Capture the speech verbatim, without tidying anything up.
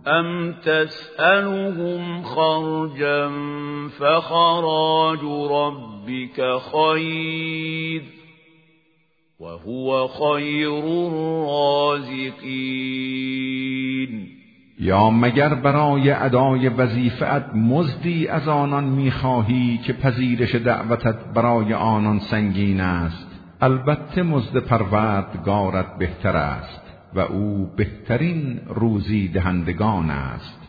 ام تسألهم خرجا فخراج ربك خیر وهو خیر الرازقین. یا مگر برای ادای وظیفه‌ات مزدی از آنان می‌خواهی که پذیرش دعوتت برای آنان سنگین است؟ البته مزد پروردگارت بهتر است و او بهترین روزی دهندگان است.